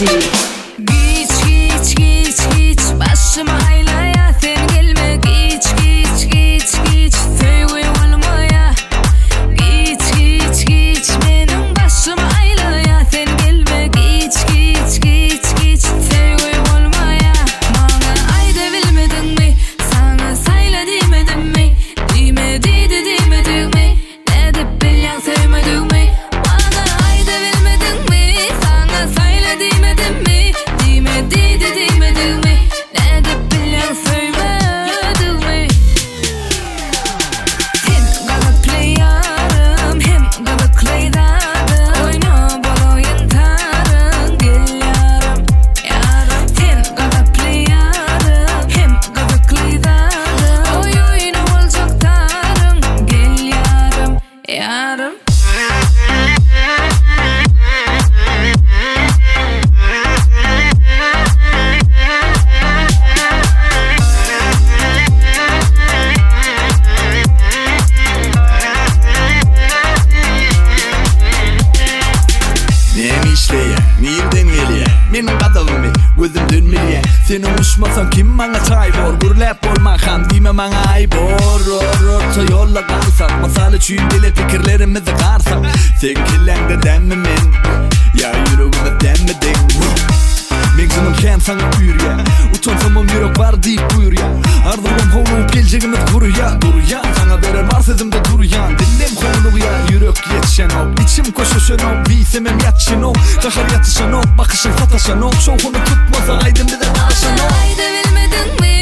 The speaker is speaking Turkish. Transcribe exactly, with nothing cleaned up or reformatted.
Geç geç geç geç başıma aylaya sen gelme. Geç geç geç geç söyle olmaya. Geç geç geç benim başıma aylaya sen gelme. Geç geç geç geç söyle olmaya. Bana ay devilmedin mi? Sana sayla demedim mi? Demedi de demedim mi? Ne de bilyan sevmedin mi? Bana ay devilmedin mi? Sana sayla demedim mi? Demedi de demedim mi? Ne de bilyan sevmedin mi? Hem galaklayarım hem galaklaydarım. Oyna bol oyun tarım gel yarım yarım. Hem galaklayarım hem galaklaydarım. Oy oyna olacak tarım gel yarım yarım. Nem işleye, nereden geliye? Benim kadavımı, gözüm dönmeliye. Sen uçmasan kim bana taybor? Burlap olmakan dime bana aybor. Orta yolla kalsam, masal için bile fikirlerimizi karsam. Sen kirlende demmemin, ya yüreğime demmedin. Men canım ken sana buyur ya. Utansamam yürek var deyip buyur ya. Ardılım hovlup geleceğimiz kuru ya. Dur ya, sana verer var sezimde dur ya. Dilim konu ya, yürek yetişen o. İçim koşuşan o, bilsemem yatışan o. Kahar yatışan o, bakışın sataşan o. Şovunu tutmasa aydın bir de karışan o. Ay devilmedin mi?